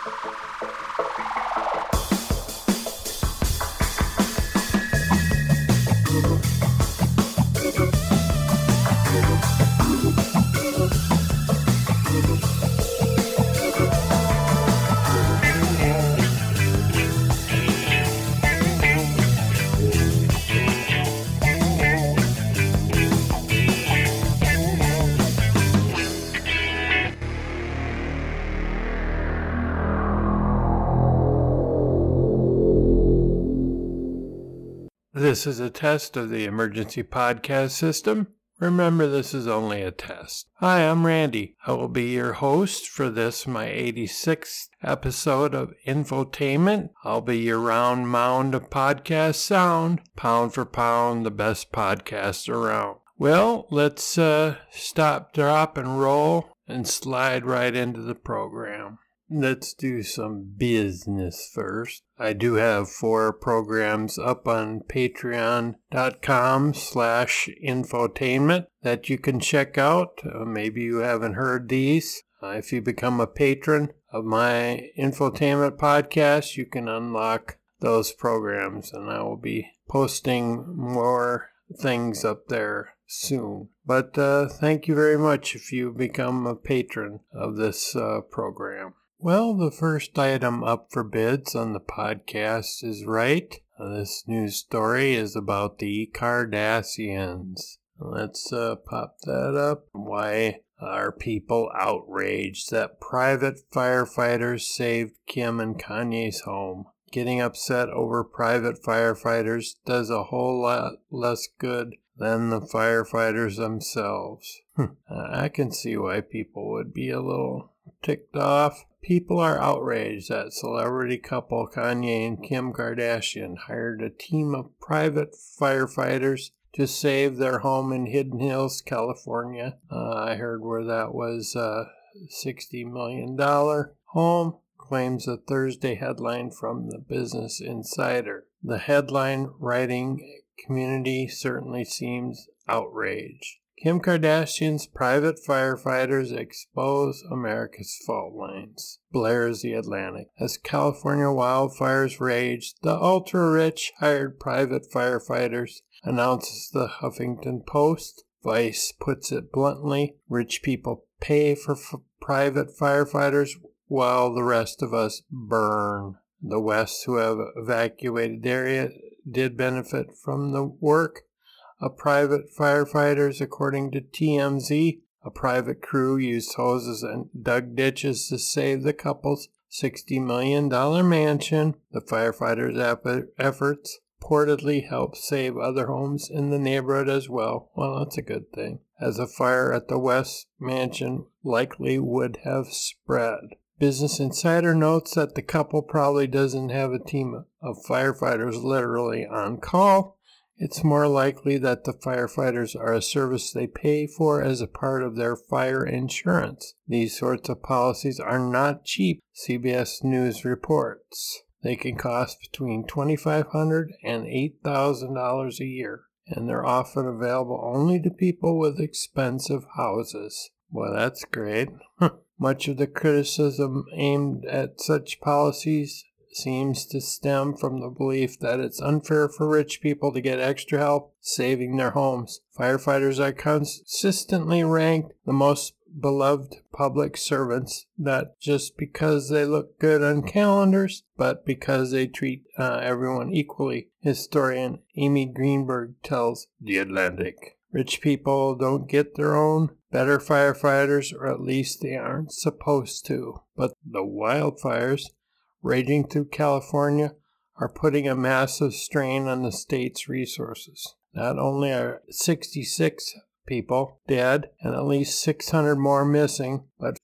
This is a test of the emergency podcast system. Remember, this is only a test. Hi, I'm Randy. I will be your host for this, my 86th episode of Infotainment. I'll be your round mound of podcast sound, pound for pound, the best podcast around. Well, let's stop, drop, and roll and slide right into the program. Let's do some business first. I do have 4 programs up on patreon.com/infotainment that you can check out. Maybe you haven't heard these. If you become a patron of my Infotainment podcast, you can unlock those programs, and I will be posting more things up there soon. But thank you very much if you become a patron of this program. Well, the first item up for bids on the podcast is right. This news story is about the Kardashians. Let's pop that up. Why are people outraged that private firefighters saved Kim and Kanye's home? Getting upset over private firefighters does a whole lot less good than the firefighters themselves. I can see why people would be a little ticked off. People are outraged that celebrity couple Kanye and Kim Kardashian hired a team of private firefighters to save their home in Hidden Hills, California. I heard where that was a $60 million home, claims a Thursday headline from the Business Insider. The headline writing community certainly seems outraged. Kim Kardashian's private firefighters expose America's fault lines, blares The Atlantic. As California wildfires rage, the ultra-rich hired private firefighters, announces the Huffington Post. Vice puts it bluntly, rich people pay for private firefighters while the rest of us burn. The West, who have evacuated the area, did benefit from the work of private firefighters, according to TMZ. A private crew used hoses and dug ditches to save the couple's $60 million mansion. The firefighters' efforts reportedly helped save other homes in the neighborhood as well. Well, that's a good thing, as a fire at the West mansion likely would have spread. Business Insider notes that the couple probably doesn't have a team of firefighters literally on call. It's more likely that the firefighters are a service they pay for as a part of their fire insurance. These sorts of policies are not cheap, CBS News reports. They can cost between $2,500 and $8,000 a year, and they're often available only to people with expensive houses. Well, that's great. Much of the criticism aimed at such policies seems to stem from the belief that it's unfair for rich people to get extra help saving their homes. Firefighters are consistently ranked the most beloved public servants, not just because they look good on calendars, but because they treat everyone equally. Historian Amy Greenberg tells The Atlantic. Rich people don't get their own better firefighters, or at least they aren't supposed to. But the wildfires raging through California are putting a massive strain on the state's resources. Not only are 66 people dead and at least 600 more missing, but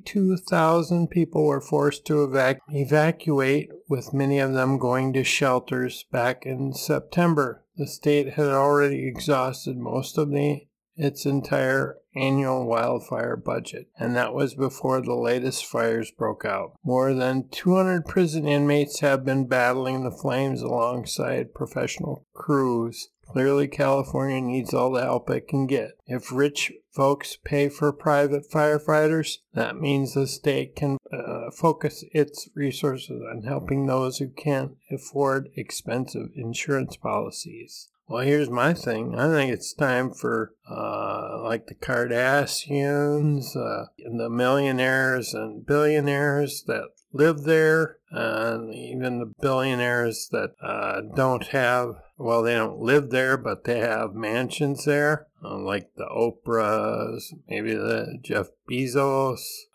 52,000 people were forced to evacuate, with many of them going to shelters back in September. The state had already exhausted most of its entire annual wildfire budget, and that was before the latest fires broke out. More than 200 prison inmates have been battling the flames alongside professional crews. Clearly, California needs all the help it can get. If rich folks pay for private firefighters, that means the state can focus its resources on helping those who can't afford expensive insurance policies. Well, here's my thing. I think it's time for, like the Kardashians, and the millionaires and billionaires that live there, and even the billionaires that don't have, well, they don't live there, but they have mansions there, like the Oprahs, maybe the Jeff Bezos,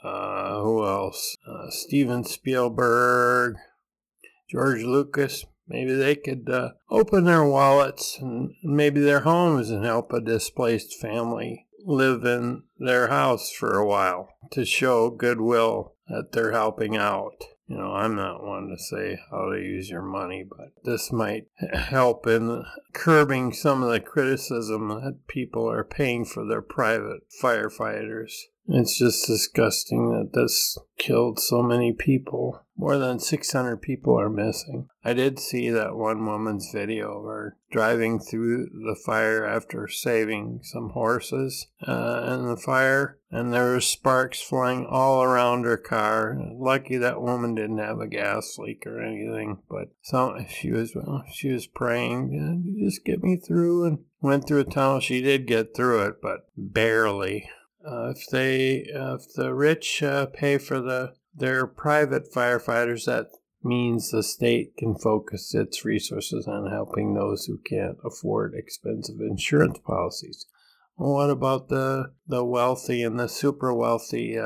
who else? Steven Spielberg, George Lucas. Maybe they could open their wallets and maybe their homes and help a displaced family live in their house for a while to show goodwill that they're helping out. You know, I'm not one to say how to use your money, but this might help in curbing some of the criticism that people are paying for their private firefighters. It's just disgusting that this killed so many people. More than 600 people are missing. I did see that one woman's video of her driving through the fire after saving some horses in the fire, and there were sparks flying all around her car. Lucky that woman didn't have a gas leak or anything, but she was praying, just get me through, and went through a tunnel. She did get through it, but barely. If the rich pay for their private firefighters, that means the state can focus its resources on helping those who can't afford expensive insurance policies. Well, what about the wealthy and the super wealthy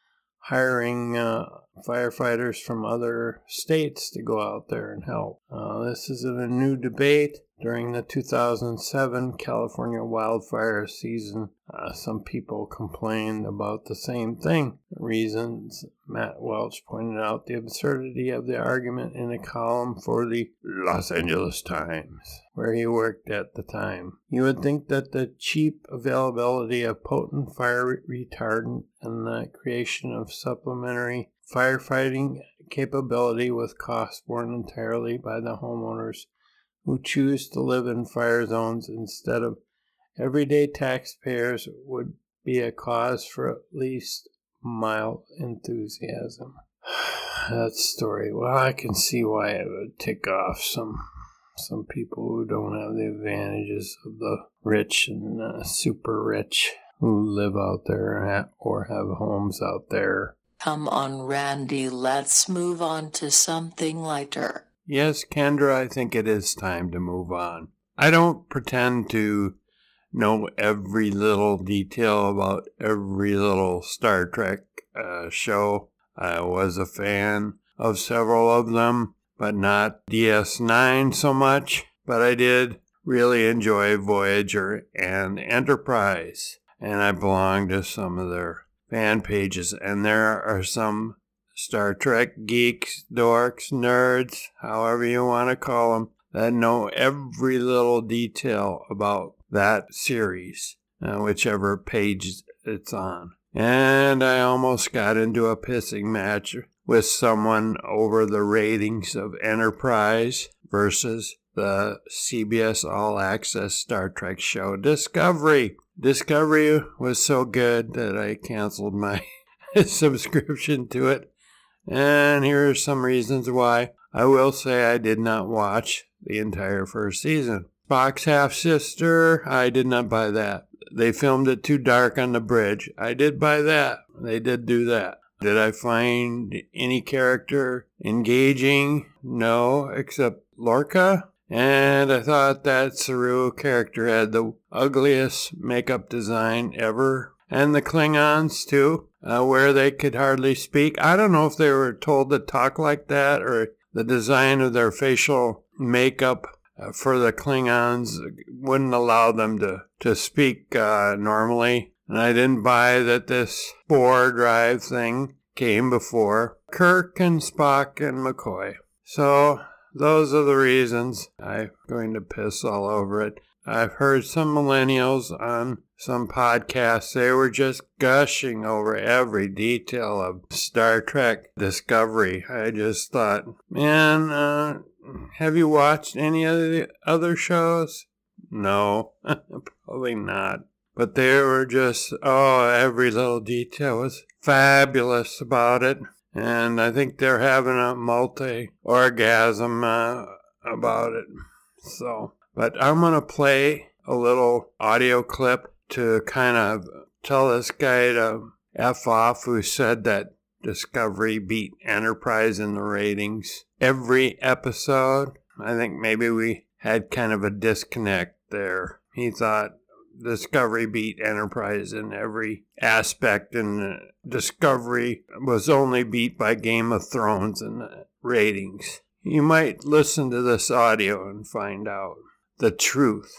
hiring firefighters from other states to go out there and help? This is a new debate. During the 2007 California wildfire season, some people complained about the same thing. Reasons Matt Welch pointed out the absurdity of the argument in a column for the Los Angeles Times, where he worked at the time. You would think that the cheap availability of potent fire retardant and the creation of supplementary firefighting capability with costs borne entirely by the homeowners who choose to live in fire zones instead of everyday taxpayers would be a cause for at least mild enthusiasm. That story, well, I can see why it would tick off some people who don't have the advantages of the rich and super rich who live out there or have homes out there. Come on, Randy, let's move on to something lighter. Yes, Kendra, I think it is time to move on. I don't pretend to know every little detail about every little Star Trek show. I was a fan of several of them, but not DS9 so much. But I did really enjoy Voyager and Enterprise, and I belong to some of their fan pages, and there are some Star Trek geeks, dorks, nerds, however you want to call them, that know every little detail about that series, whichever page it's on. And I almost got into a pissing match with someone over the ratings of Enterprise versus the CBS All Access Star Trek show Discovery. Discovery was so good that I canceled my subscription to it. And here are some reasons why. I will say I did not watch the entire first season. Spock's half-sister, I did not buy that. They filmed it too dark on the bridge. I did buy that. They did do that. Did I find any character engaging? No, except Lorca. And I thought that Saru character had the ugliest makeup design ever. And the Klingons, too. Where they could hardly speak. I don't know if they were told to talk like that or the design of their facial makeup for the Klingons wouldn't allow them to speak normally. And I didn't buy that this spore drive thing came before Kirk and Spock and McCoy. So those are the reasons. I'm going to piss all over it. I've heard some millennials on some podcasts, they were just gushing over every detail of Star Trek Discovery. I just thought, man, have you watched any of the other shows? No, probably not. But they were just, every little detail was fabulous about it. and I think they're having a multi-orgasm about it. But I'm going to play a little audio clip to kind of tell this guy to F off who said that Discovery beat Enterprise in the ratings every episode. I think maybe we had kind of a disconnect there. He thought Discovery beat Enterprise in every aspect, and Discovery was only beat by Game of Thrones in the ratings. You might listen to this audio and find out the truth.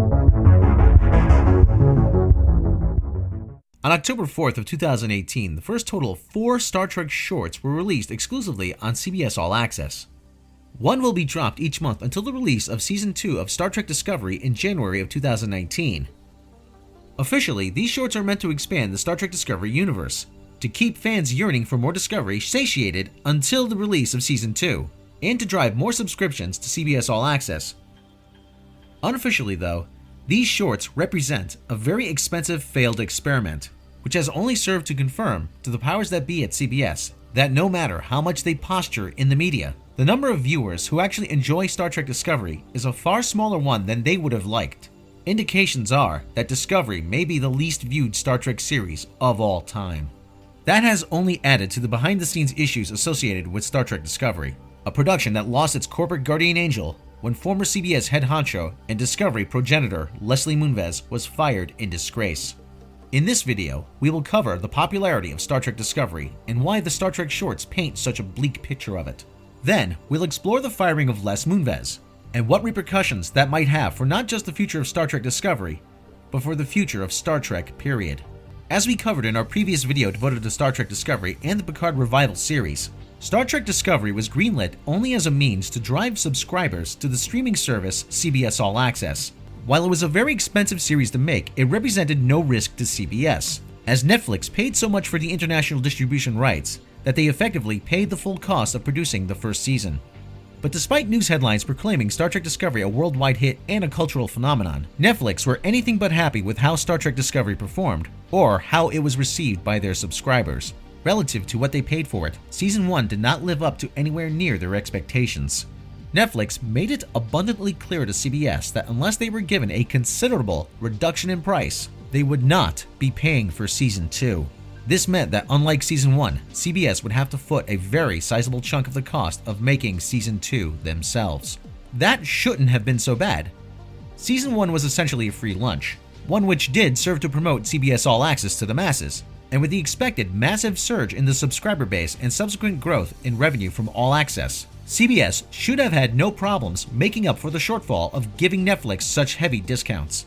On October 4th of 2018, the first total of 4 Star Trek shorts were released exclusively on CBS All Access. One will be dropped each month until the release of Season 2 of Star Trek Discovery in January of 2019. Officially, these shorts are meant to expand the Star Trek Discovery universe, to keep fans yearning for more Discovery satiated until the release of Season 2, and to drive more subscriptions to CBS All Access. Unofficially, though, these shorts represent a very expensive failed experiment, which has only served to confirm to the powers that be at CBS that no matter how much they posture in the media, the number of viewers who actually enjoy Star Trek Discovery is a far smaller one than they would have liked. Indications are that Discovery may be the least viewed Star Trek series of all time. That has only added to the behind-the-scenes issues associated with Star Trek Discovery, a production that lost its corporate guardian angel when former CBS head honcho and Discovery progenitor Leslie Moonves was fired in disgrace. In this video, we will cover the popularity of Star Trek Discovery and why the Star Trek shorts paint such a bleak picture of it. Then, we'll explore the firing of Les Moonves and what repercussions that might have for not just the future of Star Trek Discovery, but for the future of Star Trek, period. As we covered in our previous video devoted to Star Trek Discovery and the Picard Revival series, Star Trek Discovery was greenlit only as a means to drive subscribers to the streaming service CBS All Access. While it was a very expensive series to make, it represented no risk to CBS, as Netflix paid so much for the international distribution rights that they effectively paid the full cost of producing the first season. But despite news headlines proclaiming Star Trek Discovery a worldwide hit and a cultural phenomenon, Netflix were anything but happy with how Star Trek Discovery performed, or how it was received by their subscribers. Relative to what they paid for it, Season 1 did not live up to anywhere near their expectations. Netflix made it abundantly clear to CBS that unless they were given a considerable reduction in price, they would not be paying for Season 2. This meant that unlike Season 1, CBS would have to foot a very sizable chunk of the cost of making Season 2 themselves. That shouldn't have been so bad. Season 1 was essentially a free lunch, one which did serve to promote CBS All Access to the masses, and with the expected massive surge in the subscriber base and subsequent growth in revenue from All Access, CBS should have had no problems making up for the shortfall of giving Netflix such heavy discounts.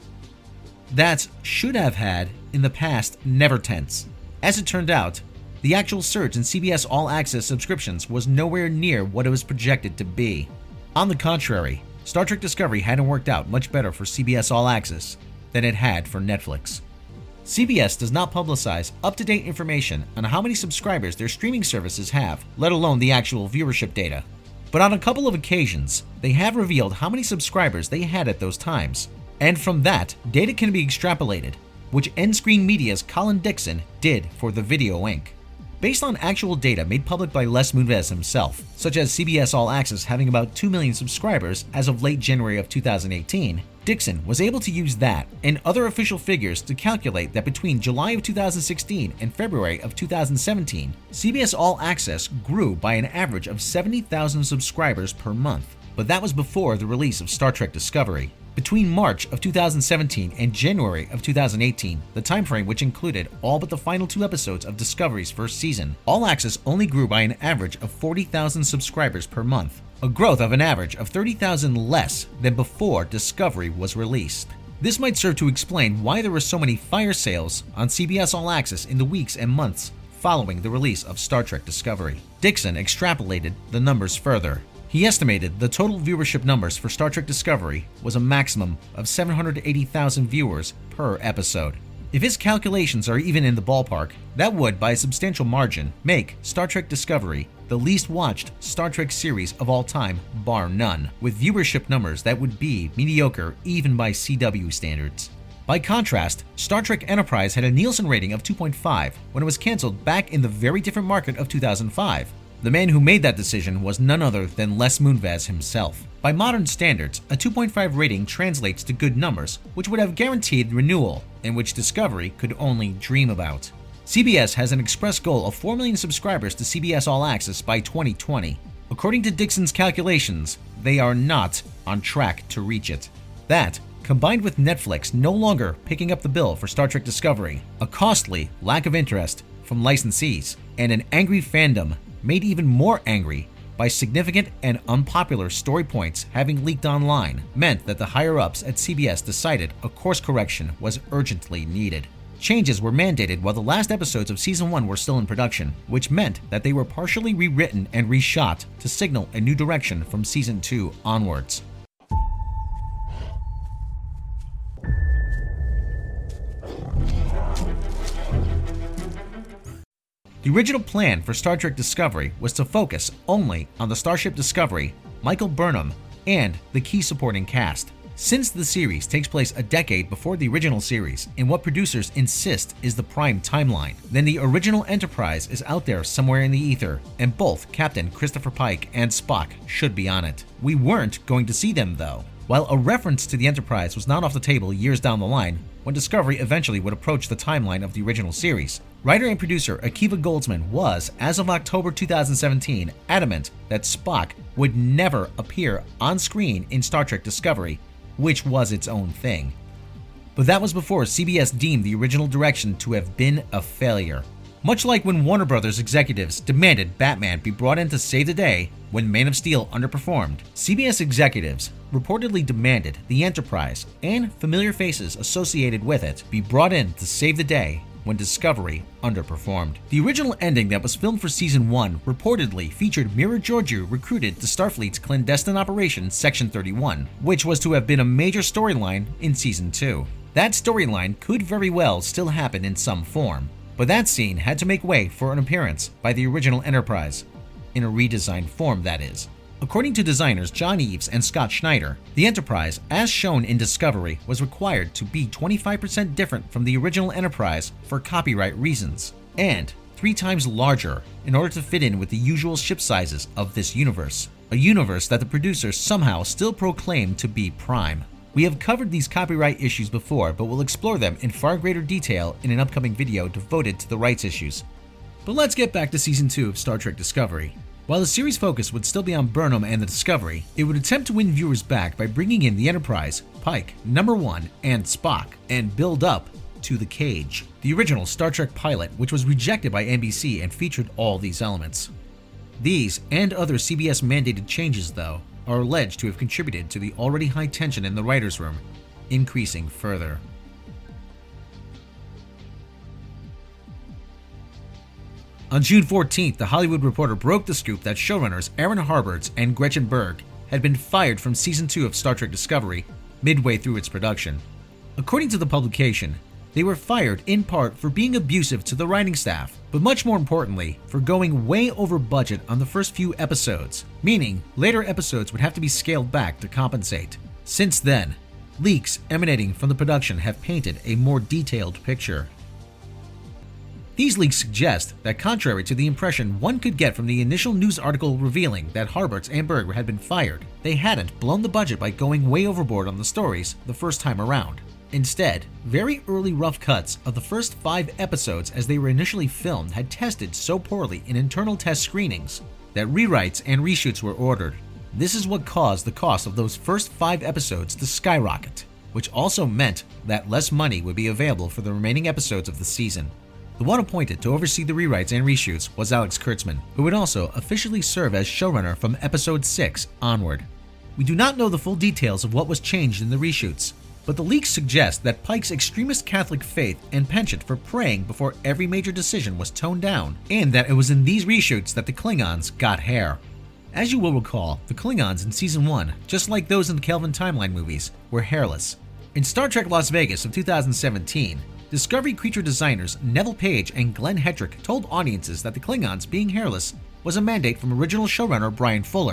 That's should have had in the past never tense. As it turned out, the actual surge in CBS All Access subscriptions was nowhere near what it was projected to be. On the contrary, Star Trek Discovery hadn't worked out much better for CBS All Access than it had for Netflix. CBS does not publicize up-to-date information on how many subscribers their streaming services have, let alone the actual viewership data. But on a couple of occasions, they have revealed how many subscribers they had at those times. And from that, data can be extrapolated, which Endscreen Media's Colin Dixon did for The Video Inc. Based on actual data made public by Les Moonves himself, such as CBS All Access having about 2 million subscribers as of late January of 2018, Dixon was able to use that and other official figures to calculate that between July of 2016 and February of 2017, CBS All Access grew by an average of 70,000 subscribers per month. But that was before the release of Star Trek Discovery. Between March of 2017 and January of 2018, the timeframe which included all but the final 2 episodes of Discovery's first season, All Access only grew by an average of 40,000 subscribers per month, a growth of an average of 30,000 less than before Discovery was released. This might serve to explain why there were so many fire sales on CBS All Access in the weeks and months following the release of Star Trek Discovery. Dixon extrapolated the numbers further. He estimated the total viewership numbers for Star Trek Discovery was a maximum of 780,000 viewers per episode. If his calculations are even in the ballpark, that would, by a substantial margin, make Star Trek Discovery the least watched Star Trek series of all time, bar none, with viewership numbers that would be mediocre even by CW standards. By contrast, Star Trek Enterprise had a Nielsen rating of 2.5 when it was canceled back in the very different market of 2005. The man who made that decision was none other than Les Moonves himself. By modern standards, a 2.5 rating translates to good numbers, which would have guaranteed renewal, and which Discovery could only dream about. CBS has an express goal of 4 million subscribers to CBS All Access by 2020. According to Dixon's calculations, they are not on track to reach it. That, combined with Netflix no longer picking up the bill for Star Trek Discovery, a costly lack of interest from licensees, and an angry fandom made even more angry by significant and unpopular story points having leaked online, meant that the higher-ups at CBS decided a course correction was urgently needed. Changes were mandated while the last episodes of Season 1 were still in production, which meant that they were partially rewritten and reshot to signal a new direction from Season 2 onwards. The original plan for Star Trek Discovery was to focus only on the Starship Discovery, Michael Burnham, and the key supporting cast. Since the series takes place a decade before the original series, in what producers insist is the prime timeline, then the original Enterprise is out there somewhere in the ether, and both Captain Christopher Pike and Spock should be on it. We weren't going to see them though. While a reference to the Enterprise was not off the table years down the line, when Discovery eventually would approach the timeline of the original series, writer and producer Akiva Goldsman was, as of October 2017, adamant that Spock would never appear on screen in Star Trek Discovery, which was its own thing. But that was before CBS deemed the original direction to have been a failure. Much like when Warner Brothers executives demanded Batman be brought in to save the day when Man of Steel underperformed, CBS executives reportedly demanded the Enterprise and familiar faces associated with it be brought in to save the day when Discovery underperformed. The original ending that was filmed for Season 1 reportedly featured Mira Georgiou recruited to Starfleet's clandestine operation Section 31, which was to have been a major storyline in Season 2. That storyline could very well still happen in some form, but that scene had to make way for an appearance by the original Enterprise, in a redesigned form that is. According to designers John Eaves and Scott Schneider, the Enterprise, as shown in Discovery, was required to be 25% different from the original Enterprise for copyright reasons, and 3 times larger in order to fit in with the usual ship sizes of this universe, a universe that the producers somehow still proclaim to be prime. We have covered these copyright issues before, but we'll explore them in far greater detail in an upcoming video devoted to the rights issues. But let's get back to Season 2 of Star Trek Discovery. While the series' focus would still be on Burnham and the Discovery, it would attempt to win viewers back by bringing in the Enterprise, Pike, Number 1, and Spock, and build up to the Cage, the original Star Trek pilot, which was rejected by NBC and featured all these elements. These and other CBS-mandated changes, though, are alleged to have contributed to the already high tension in the writers' room, increasing further. On June 14th, The Hollywood Reporter broke the scoop that showrunners Aaron Harberts and Gretchen Berg had been fired from Season 2 of Star Trek Discovery midway through its production. According to the publication, they were fired in part for being abusive to the writing staff, but much more importantly, for going way over budget on the first few episodes, meaning later episodes would have to be scaled back to compensate. Since then, leaks emanating from the production have painted a more detailed picture. These leaks suggest that contrary to the impression one could get from the initial news article revealing that Harberts and Berg had been fired, they hadn't blown the budget by going way overboard on the stories the first time around. Instead, very early rough cuts of the first 5 episodes as they were initially filmed had tested so poorly in internal test screenings that rewrites and reshoots were ordered. This is what caused the cost of those first 5 episodes to skyrocket, which also meant that less money would be available for the remaining episodes of the season. The one appointed to oversee the rewrites and reshoots was Alex Kurtzman, who would also officially serve as showrunner from episode 6 onward. We do not know the full details of what was changed in the reshoots, but the leaks suggest that Pike's extremist Catholic faith and penchant for praying before every major decision was toned down, and that it was in these reshoots that the Klingons got hair. As you will recall, the Klingons in Season 1, just like those in the Kelvin Timeline movies, were hairless. In Star Trek Las Vegas of 2017, Discovery creature designers Neville Page and Glenn Hedrick told audiences that the Klingons being hairless was a mandate from original showrunner Brian Fuller.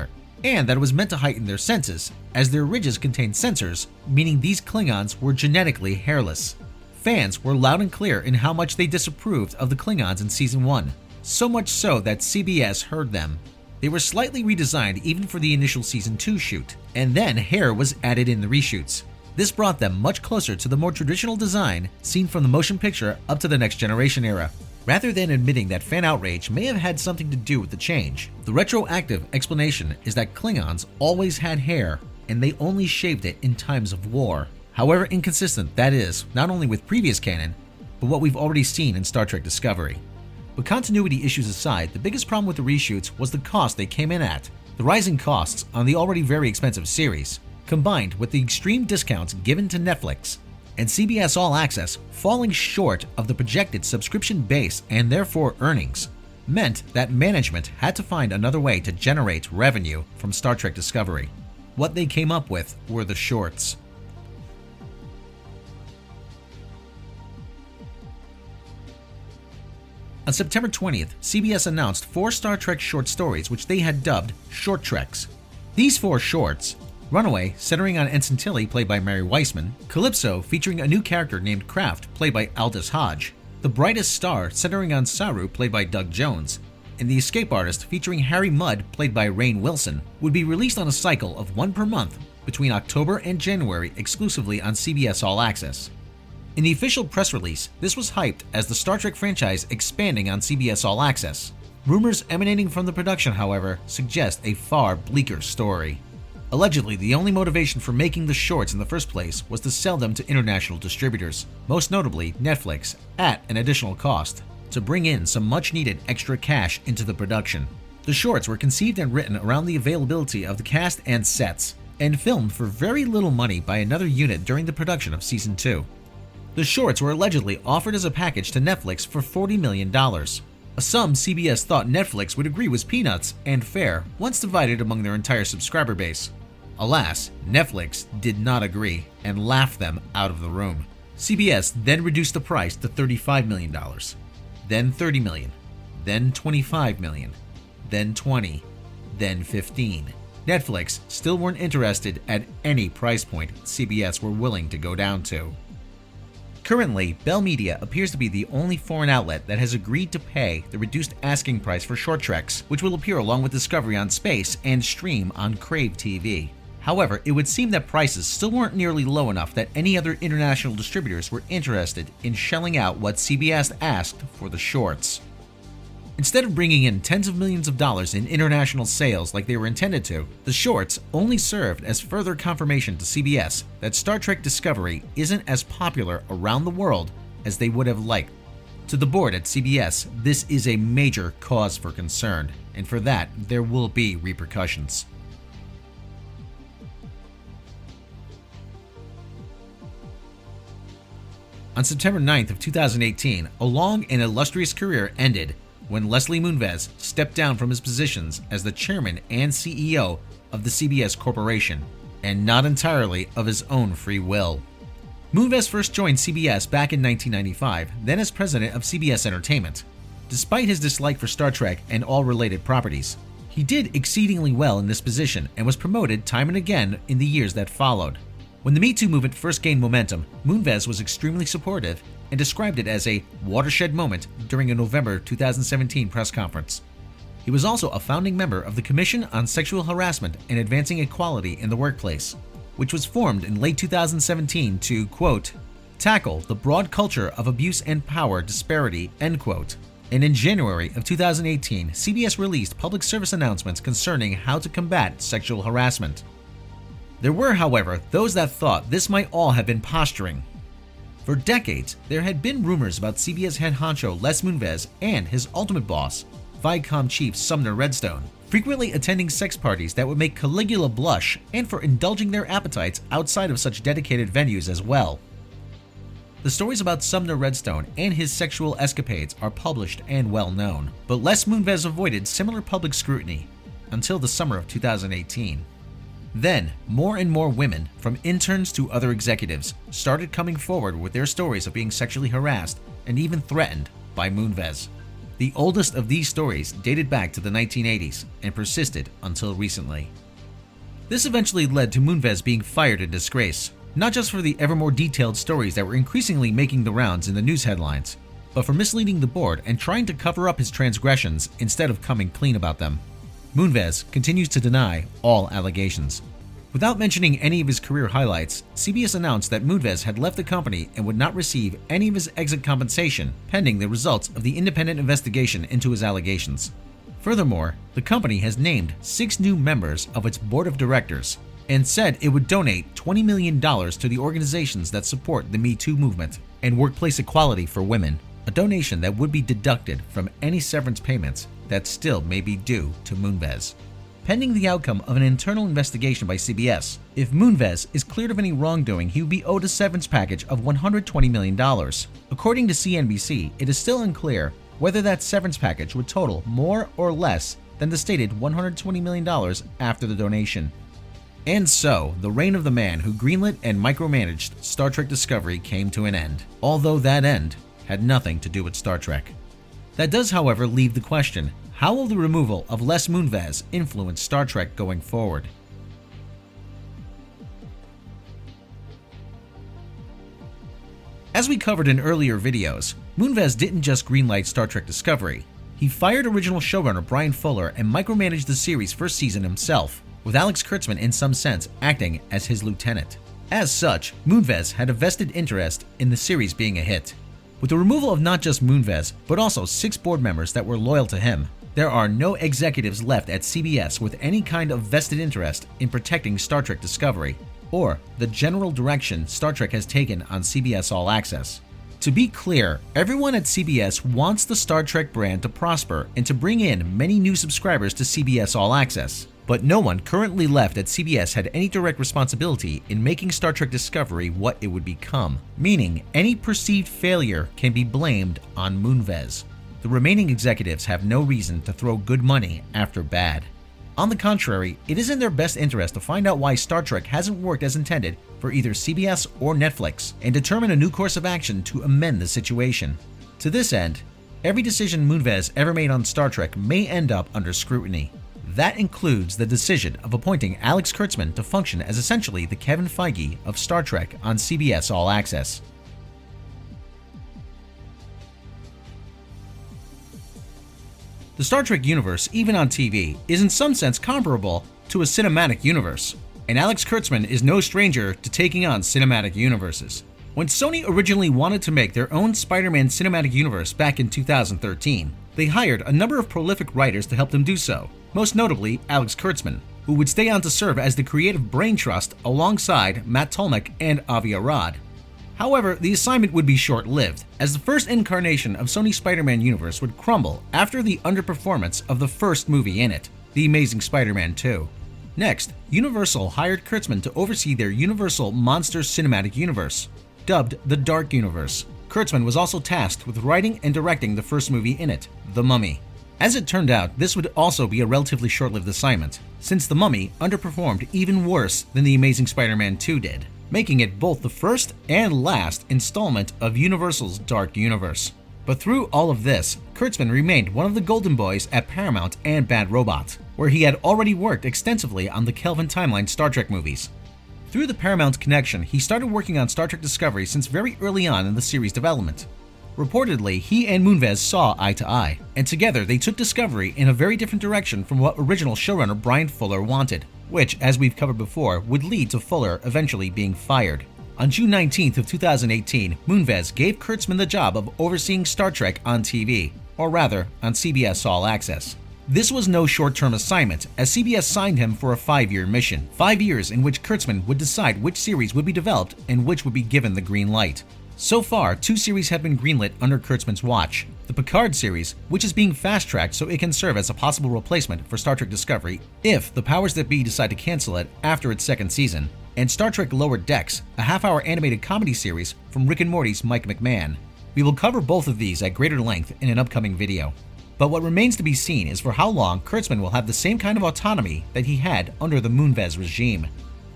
and that it was meant to heighten their senses, as their ridges contained sensors, meaning these Klingons were genetically hairless. Fans were loud and clear in how much they disapproved of the Klingons in Season 1, so much so that CBS heard them. They were slightly redesigned even for the initial Season 2 shoot, and then hair was added in the reshoots. This brought them much closer to the more traditional design seen from the motion picture up to the Next Generation era. Rather than admitting that fan outrage may have had something to do with the change, the retroactive explanation is that Klingons always had hair and they only shaved it in times of war. However inconsistent that is, not only with previous canon, but what we've already seen in Star Trek Discovery. But continuity issues aside, the biggest problem with the reshoots was the cost they came in at. The rising costs on the already very expensive series, combined with the extreme discounts given to Netflix and CBS All Access falling short of the projected subscription base and therefore earnings, meant that management had to find another way to generate revenue from Star Trek Discovery. What they came up with were the shorts. On September 20th, CBS announced 4 Star Trek short stories which they had dubbed Short Treks. These 4 shorts: Runaway, centering on Ensign Tilly, played by Mary Weissman; Calypso, featuring a new character named Kraft, played by Aldous Hodge; The Brightest Star, centering on Saru, played by Doug Jones; and The Escape Artist, featuring Harry Mudd, played by Rainn Wilson, would be released on a cycle of 1 per month between October and January exclusively on CBS All Access. In the official press release, this was hyped as the Star Trek franchise expanding on CBS All Access. Rumors emanating from the production, however, suggest a far bleaker story. Allegedly, the only motivation for making the shorts in the first place was to sell them to international distributors, most notably Netflix, at an additional cost, to bring in some much-needed extra cash into the production. The shorts were conceived and written around the availability of the cast and sets, and filmed for very little money by another unit during the production of Season 2. The shorts were allegedly offered as a package to Netflix for $40 million, a sum CBS thought Netflix would agree was peanuts and fair once divided among their entire subscriber base. Alas, Netflix did not agree and laughed them out of the room. CBS then reduced the price to $35 million, then $30 million, then $25 million, then $20, then $15. Netflix still weren't interested at any price point CBS were willing to go down to. Currently, Bell Media appears to be the only foreign outlet that has agreed to pay the reduced asking price for Short Treks, which will appear along with Discovery on Space and stream on Crave TV. However, it would seem that prices still weren't nearly low enough that any other international distributors were interested in shelling out what CBS asked for the shorts. Instead of bringing in tens of millions of dollars in international sales like they were intended to, the shorts only served as further confirmation to CBS that Star Trek Discovery isn't as popular around the world as they would have liked. To the board at CBS, this is a major cause for concern, and for that, there will be repercussions. On September 9th of 2018, a long and illustrious career ended when Leslie Moonves stepped down from his positions as the chairman and CEO of the CBS Corporation, and not entirely of his own free will. Moonves first joined CBS back in 1995, then as president of CBS Entertainment. Despite his dislike for Star Trek and all related properties, he did exceedingly well in this position and was promoted time and again in the years that followed. When the Me Too movement first gained momentum, Moonves was extremely supportive and described it as a watershed moment during a November 2017 press conference. He was also a founding member of the Commission on Sexual Harassment and Advancing Equality in the Workplace, which was formed in late 2017 to, quote, tackle the broad culture of abuse and power disparity, end quote. And in January of 2018, CBS released public service announcements concerning how to combat sexual harassment. There were, however, those that thought this might all have been posturing. For decades, there had been rumors about CBS head honcho Les Moonves and his ultimate boss, Viacom chief Sumner Redstone, frequently attending sex parties that would make Caligula blush and for indulging their appetites outside of such dedicated venues as well. The stories about Sumner Redstone and his sexual escapades are published and well known, but Les Moonves avoided similar public scrutiny until the summer of 2018. Then, more and more women, from interns to other executives, started coming forward with their stories of being sexually harassed and even threatened by Moonves. The oldest of these stories dated back to the 1980s and persisted until recently. This eventually led to Moonves being fired in disgrace, not just for the ever more detailed stories that were increasingly making the rounds in the news headlines, but for misleading the board and trying to cover up his transgressions instead of coming clean about them. Moonves continues to deny all allegations. Without mentioning any of his career highlights, CBS announced that Moonves had left the company and would not receive any of his exit compensation pending the results of the independent investigation into his allegations. Furthermore, the company has named 6 new members of its board of directors and said it would donate $20 million to the organizations that support the Me Too movement and workplace equality for women, a donation that would be deducted from any severance payments that still may be due to Moonves. Pending the outcome of an internal investigation by CBS, if Moonves is cleared of any wrongdoing, he would be owed a severance package of $120 million. According to CNBC, it is still unclear whether that severance package would total more or less than the stated $120 million after the donation. And so, the reign of the man who greenlit and micromanaged Star Trek Discovery came to an end, although that end had nothing to do with Star Trek. That does, however, leave the question, how will the removal of Les Moonves influence Star Trek going forward? As we covered in earlier videos, Moonves didn't just greenlight Star Trek Discovery. He fired original showrunner Bryan Fuller and micromanaged the series' first season himself, with Alex Kurtzman in some sense acting as his lieutenant. As such, Moonves had a vested interest in the series being a hit. With the removal of not just Moonves, but also 6 board members that were loyal to him, there are no executives left at CBS with any kind of vested interest in protecting Star Trek Discovery, or the general direction Star Trek has taken on CBS All Access. To be clear, everyone at CBS wants the Star Trek brand to prosper and to bring in many new subscribers to CBS All Access, but no one currently left at CBS had any direct responsibility in making Star Trek Discovery what it would become, meaning any perceived failure can be blamed on Moonves. The remaining executives have no reason to throw good money after bad. On the contrary, it is in their best interest to find out why Star Trek hasn't worked as intended for either CBS or Netflix and determine a new course of action to amend the situation. To this end, every decision Moonves ever made on Star Trek may end up under scrutiny. That includes the decision of appointing Alex Kurtzman to function as essentially the Kevin Feige of Star Trek on CBS All Access. The Star Trek universe, even on TV, is in some sense comparable to a cinematic universe, and Alex Kurtzman is no stranger to taking on cinematic universes. When Sony originally wanted to make their own Spider-Man cinematic universe back in 2013, they hired a number of prolific writers to help them do so, most notably Alex Kurtzman, who would stay on to serve as the creative brain trust alongside Matt Tolmach and Avi Arad. However, the assignment would be short-lived, as the first incarnation of Sony's Spider-Man universe would crumble after the underperformance of the first movie in it, The Amazing Spider-Man 2. Next, Universal hired Kurtzman to oversee their Universal Monsters Cinematic Universe, dubbed the Dark Universe. Kurtzman was also tasked with writing and directing the first movie in it, The Mummy. As it turned out, this would also be a relatively short-lived assignment, since The Mummy underperformed even worse than The Amazing Spider-Man 2 did, making it both the first and last installment of Universal's Dark Universe. But through all of this, Kurtzman remained one of the golden boys at Paramount and Bad Robot, where he had already worked extensively on the Kelvin Timeline Star Trek movies. Through the Paramount connection, he started working on Star Trek Discovery since very early on in the series' development. Reportedly, he and Moonves saw eye to eye, and together they took Discovery in a very different direction from what original showrunner Bryan Fuller wanted, which, as we've covered before, would lead to Fuller eventually being fired. On June 19th of 2018, Moonves gave Kurtzman the job of overseeing Star Trek on TV, or rather, on CBS All Access. This was no short-term assignment, as CBS signed him for a 5-year mission, 5 years in which Kurtzman would decide which series would be developed and which would be given the green light. So far, 2 series have been greenlit under Kurtzman's watch. The Picard series, which is being fast-tracked so it can serve as a possible replacement for Star Trek Discovery if the powers that be decide to cancel it after its 2nd season, and Star Trek Lower Decks, a half-hour animated comedy series from Rick and Morty's Mike McMahon. We will cover both of these at greater length in an upcoming video. But what remains to be seen is for how long Kurtzman will have the same kind of autonomy that he had under the Moonves regime.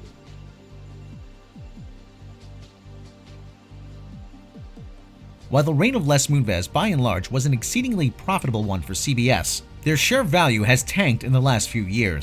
While the reign of Les Moonves by and large was an exceedingly profitable one for CBS, their share value has tanked in the last few years.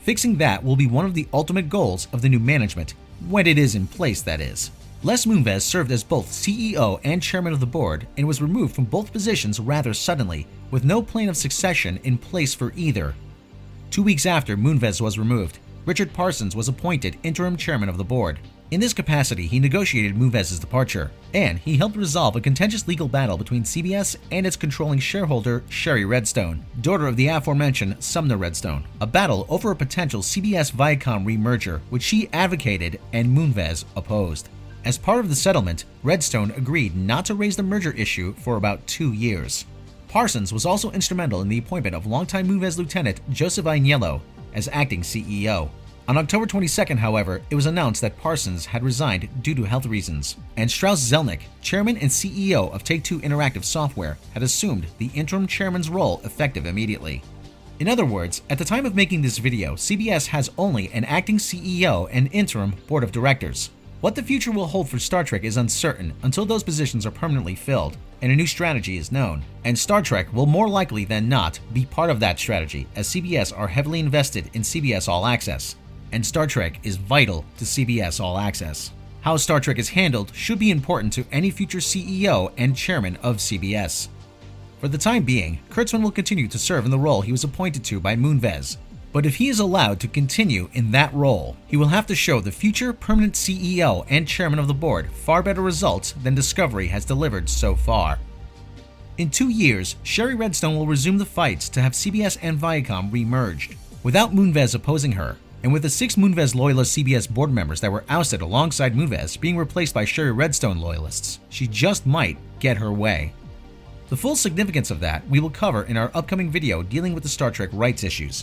Fixing that will be one of the ultimate goals of the new management, when it is in place, that is. Les Moonves served as both CEO and chairman of the board and was removed from both positions rather suddenly, with no plan of succession in place for either. 2 weeks after Moonves was removed, Richard Parsons was appointed interim chairman of the board. In this capacity, he negotiated Moonves' departure, and he helped resolve a contentious legal battle between CBS and its controlling shareholder, Shari Redstone, daughter of the aforementioned Sumner Redstone, a battle over a potential CBS-Viacom remerger, which she advocated and Moonves opposed. As part of the settlement, Redstone agreed not to raise the merger issue for about 2 years. Parsons was also instrumental in the appointment of longtime Moonves lieutenant Joseph Agnello as acting CEO. On October 22nd, however, it was announced that Parsons had resigned due to health reasons, and Strauss Zelnick, chairman and CEO of Take-Two Interactive Software, had assumed the interim chairman's role effective immediately. In other words, at the time of making this video, CBS has only an acting CEO and interim board of directors. What the future will hold for Star Trek is uncertain until those positions are permanently filled and a new strategy is known, and Star Trek will more likely than not be part of that strategy, as CBS are heavily invested in CBS All Access, and Star Trek is vital to CBS All Access. How Star Trek is handled should be important to any future CEO and chairman of CBS. For the time being, Kurtzman will continue to serve in the role he was appointed to by Moonves, but if he is allowed to continue in that role, he will have to show the future permanent CEO and chairman of the board far better results than Discovery has delivered so far. In 2 years, Shari Redstone will resume the fights to have CBS and Viacom re-merged, without Moonves opposing her, and with the 6 Moonves loyalist CBS board members that were ousted alongside Moonves being replaced by Shari Redstone loyalists, she just might get her way. The full significance of that we will cover in our upcoming video dealing with the Star Trek rights issues.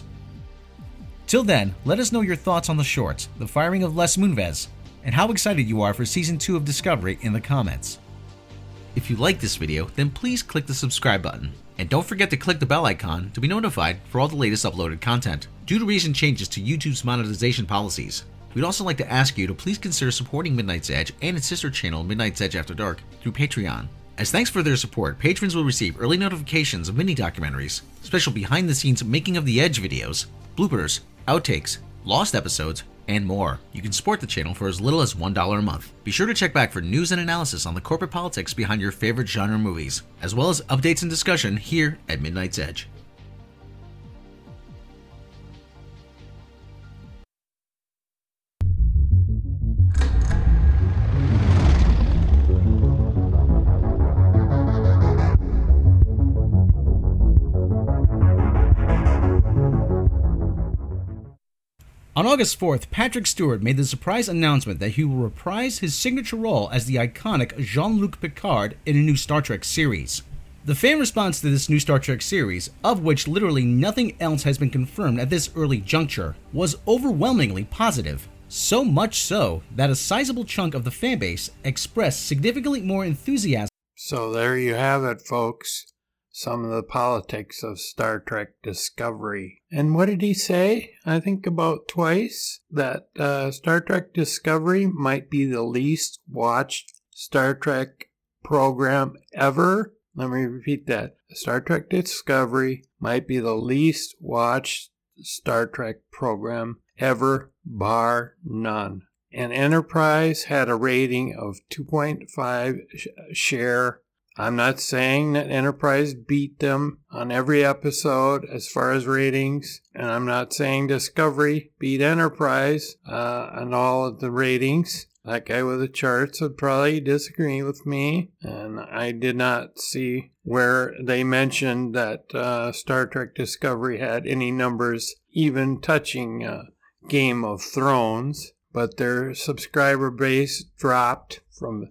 Till then, let us know your thoughts on the shorts, the firing of Les Moonves, and how excited you are for Season 2 of Discovery in the comments. If you like this video, then please click the subscribe button, and don't forget to click the bell icon to be notified for all the latest uploaded content. Due to recent changes to YouTube's monetization policies, we'd also like to ask you to please consider supporting Midnight's Edge and its sister channel Midnight's Edge After Dark through Patreon. As thanks for their support, patrons will receive early notifications of mini-documentaries, special behind-the-scenes making of the Edge videos, bloopers, outtakes, lost episodes, and more. You can support the channel for as little as $1 a month. Be sure to check back for news and analysis on the corporate politics behind your favorite genre movies, as well as updates and discussion here at Midnight's Edge. On August 4th, Patrick Stewart made the surprise announcement that he will reprise his signature role as the iconic Jean-Luc Picard in a new Star Trek series. The fan response to this new Star Trek series, of which literally nothing else has been confirmed at this early juncture, was overwhelmingly positive. So much so that a sizable chunk of the fanbase expressed significantly more enthusiasm. So there you have it, folks. Some of the politics of Star Trek Discovery. And what did he say? I think about twice that Star Trek Discovery might be the least watched Star Trek program ever. Let me repeat that. Star Trek Discovery might be the least watched Star Trek program ever, bar none. And Enterprise had a rating of 2.5 share. I'm not saying that Enterprise beat them on every episode as far as ratings, and I'm not saying Discovery beat Enterprise on all of the ratings. That guy with the charts would probably disagree with me, and I did not see where they mentioned that Star Trek Discovery had any numbers even touching Game of Thrones, but their subscriber base dropped from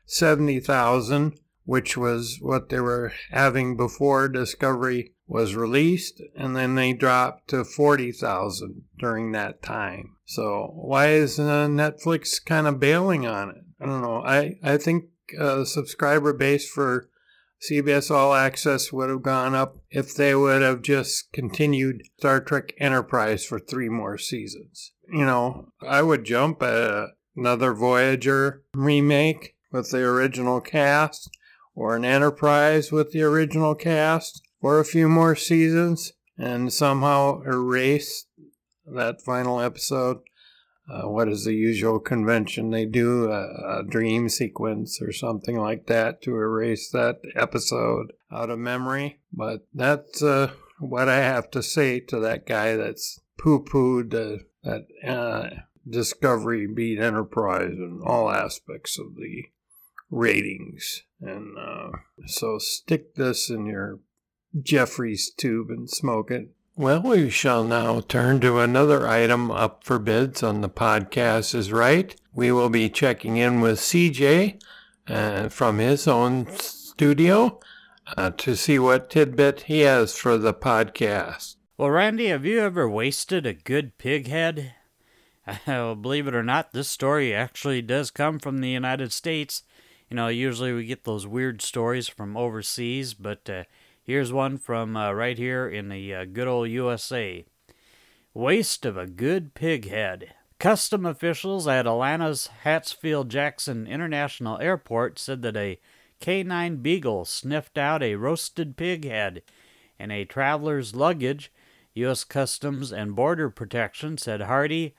70,000, which was what they were having before Discovery was released, and then they dropped to 40,000 during that time. So why is Netflix kind of bailing on it? I don't know. I think the subscriber base for CBS All Access would have gone up if they would have just continued Star Trek Enterprise for 3 more seasons. You know, I would jump at another Voyager remake with the original cast, or an Enterprise with the original cast for a few more seasons, and somehow erase that final episode. What is the usual convention? They do a dream sequence or something like that to erase that episode out of memory. But that's what I have to say to that guy that's poo-pooed that Discovery beat Enterprise in all aspects of the ratings. And so stick this in your Jeffries tube and smoke it. Well, we shall now turn to another item up for bids on the podcast is right. We will be checking in with CJ from his own studio to see what tidbit he has for the podcast. Well, Randy, have you ever wasted a good pig head? Believe it or not, this story actually does come from the United States. You know, usually we get those weird stories from overseas, but here's one from right here in the good old USA. Waste of a good pig head. Custom officials at Atlanta's Hartsfield-Jackson International Airport said that a K9 Beagle sniffed out a roasted pig head in a traveler's luggage. U.S. Customs and Border Protection said Hardy,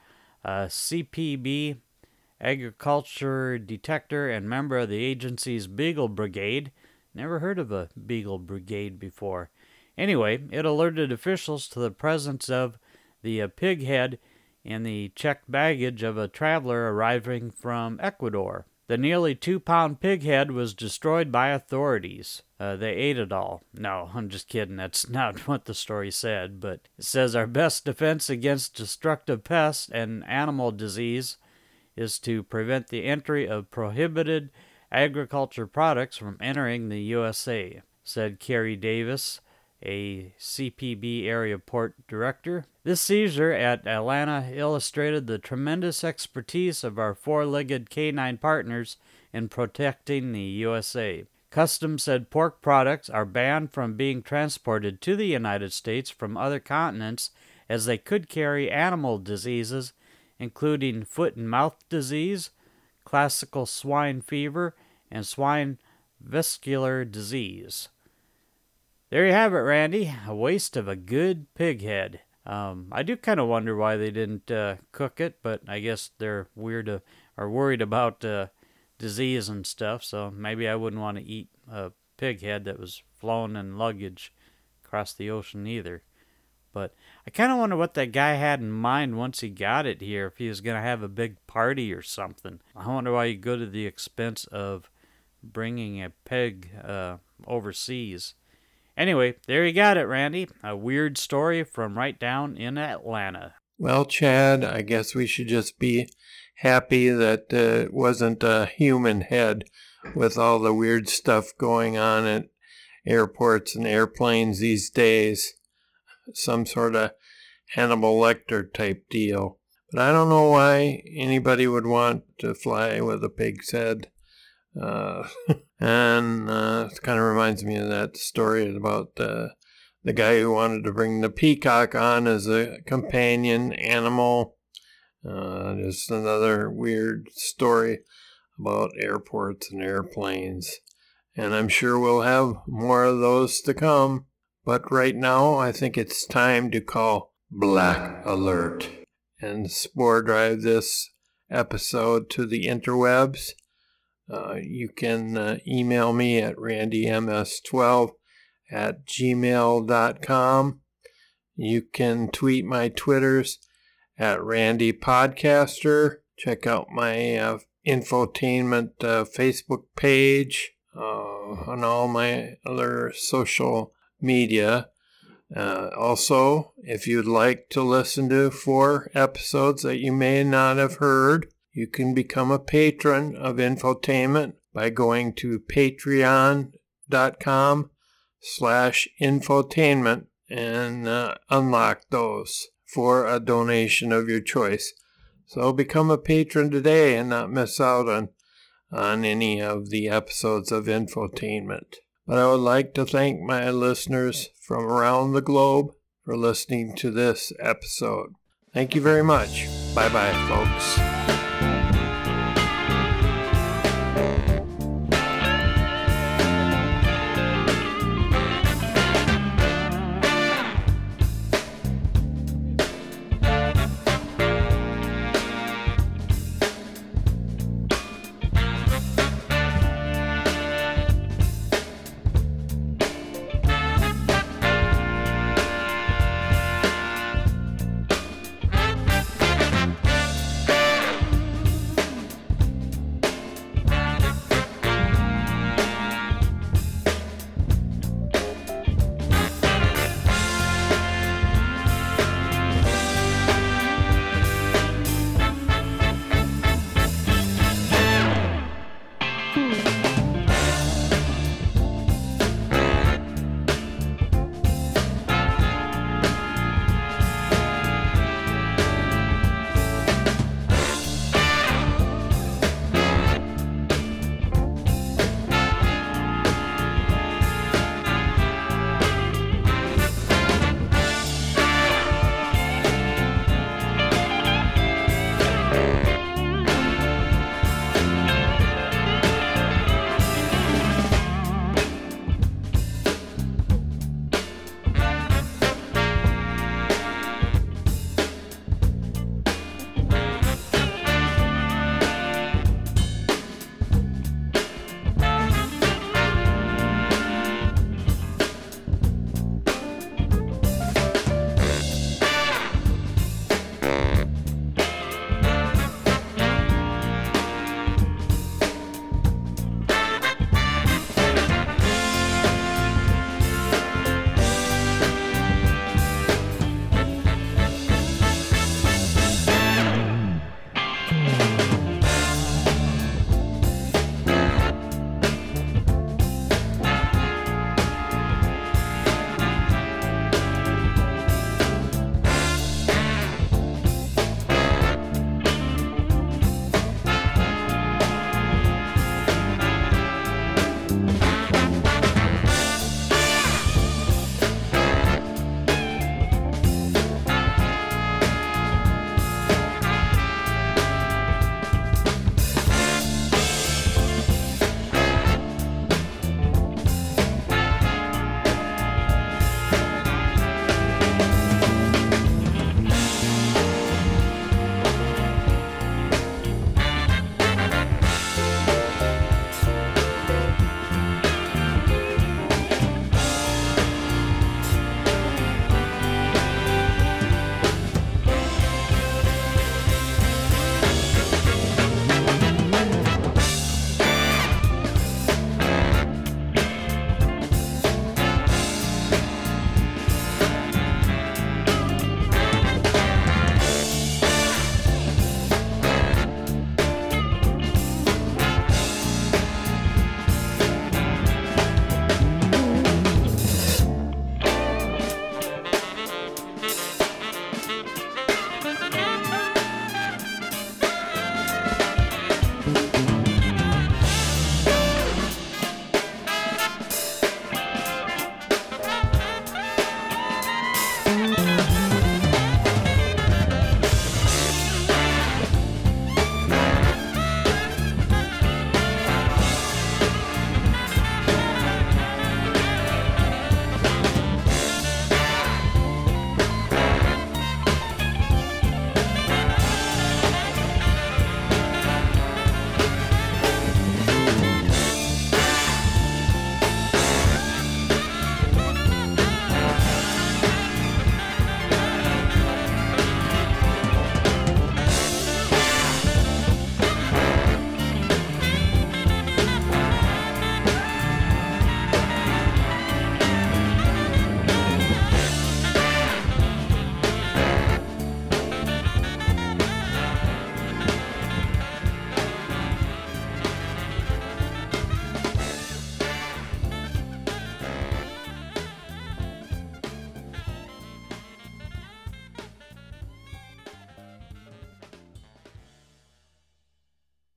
CPB agriculture detector and member of the agency's Beagle Brigade. Never heard of a Beagle Brigade before. Anyway, it alerted officials to the presence of the pig head in the checked baggage of a traveler arriving from Ecuador. The nearly 2-pound pig head was destroyed by authorities. They ate it all. No, I'm just kidding. That's not what the story said. But it says our best defense against destructive pests and animal disease is to prevent the entry of prohibited agriculture products from entering the USA, said Kerry Davis, a CPB area port director. This seizure at Atlanta illustrated the tremendous expertise of our four-legged canine partners in protecting the USA. Customs said pork products are banned from being transported to the United States from other continents as they could carry animal diseases, including foot and mouth disease, classical swine fever, and swine vesicular disease. There you have it, Randy. A waste of a good pig head. I do kind of wonder why they didn't cook it, but I guess they're worried about disease and stuff, so maybe I wouldn't want to eat a pig head that was flown in luggage across the ocean either. But I kind of wonder what that guy had in mind once he got it here, if he was going to have a big party or something. I wonder why you go to the expense of bringing a pig overseas. Anyway, there you got it, Randy. A weird story from right down in Atlanta. Well, Chad, I guess we should just be happy that it wasn't a human head with all the weird stuff going on at airports and airplanes these days. Some sort of Hannibal Lecter type deal. But I don't know why anybody would want to fly with a pig's head. It kind of reminds me of that story about the guy who wanted to bring the peacock on as a companion animal. Just another weird story about airports and airplanes. And I'm sure we'll have more of those to come. But right now, I think it's time to call Black Alert and spore drive this episode to the interwebs. You can email me at randyms12@gmail.com. You can tweet my Twitters at randypodcaster. Check out my infotainment Facebook page on all my other social media. Also, if you'd like to listen to 4 episodes that you may not have heard, you can become a patron of Infotainment by going to patreon.com/infotainment and unlock those for a donation of your choice. So become a patron today and not miss out on any of the episodes of Infotainment. But I would like to thank my listeners from around the globe for listening to this episode. Thank you very much. Bye-bye, folks.